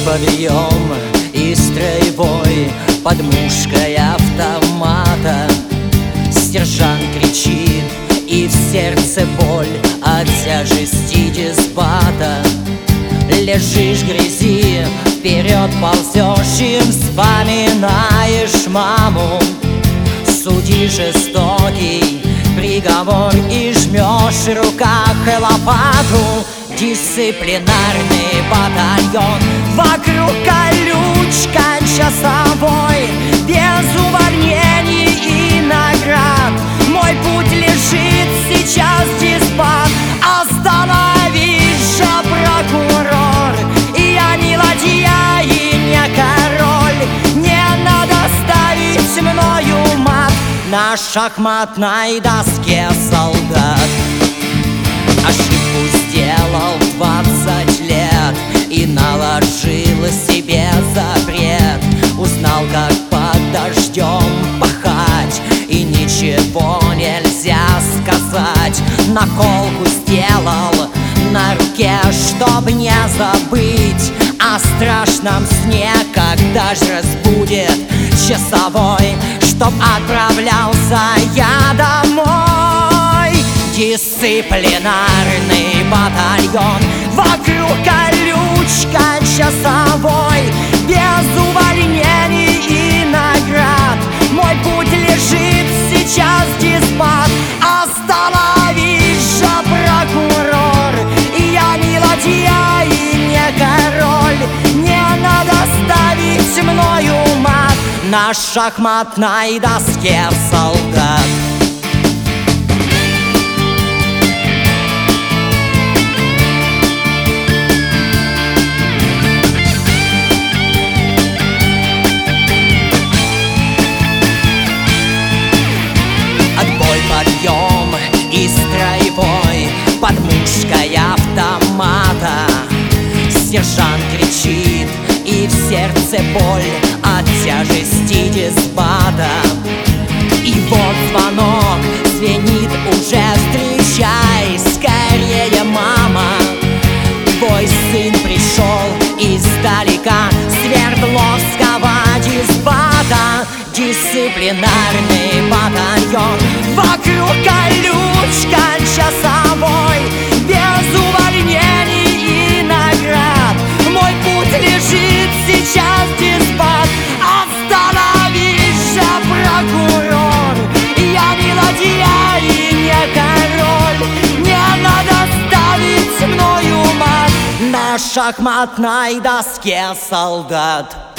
подъем и строевой под мушкой автомата. Сержант кричит, и в сердце боль от тяжести дисбата. Лежишь в грязи, вперед ползешь и вспоминаешь маму. Судьи жестокий приговор и жмешь в руках лопату. Дисциплинарный батальон, вокруг колючка часовой, без увольнений и наград. Мой путь лежит сейчас дисбат. Остановись же, прокурор, я не ладья и не король. Не надо ставить мною мат на шахматной доске, солдат. Ошибку сделал в 20 лет и наложил себе запрет. Узнал, как под дождем пахать, и ничего нельзя сказать. Наколку сделал на руке, чтоб не забыть о страшном сне, когда ж разбудит часовой, чтоб отправлялся я домой. Дисциплинарный батальон, вокруг колючка часовой, без увольнений и наград. Мой путь лежит сейчас дисбат. Остановись же, прокурор, я не ладья и не король. Не надо ставить мною мат на шахматной доске, солдат. Подъем и строевой под мушкой автомата. Сержант кричит, и в сердце боль от тяжести дисбата. И вот звонок звенит уже, встречай скорее, мама. Твой сын пришел издалека, Свердловского дисбата. Дисциплинарный батальон, вокруг колючка часовой, без увольнений и наград. Мой путь лежит сейчас дисбат. Остановись же, прокурор, я не ладья и не король. Не надо ставить мною мат на шахматной доске, солдат.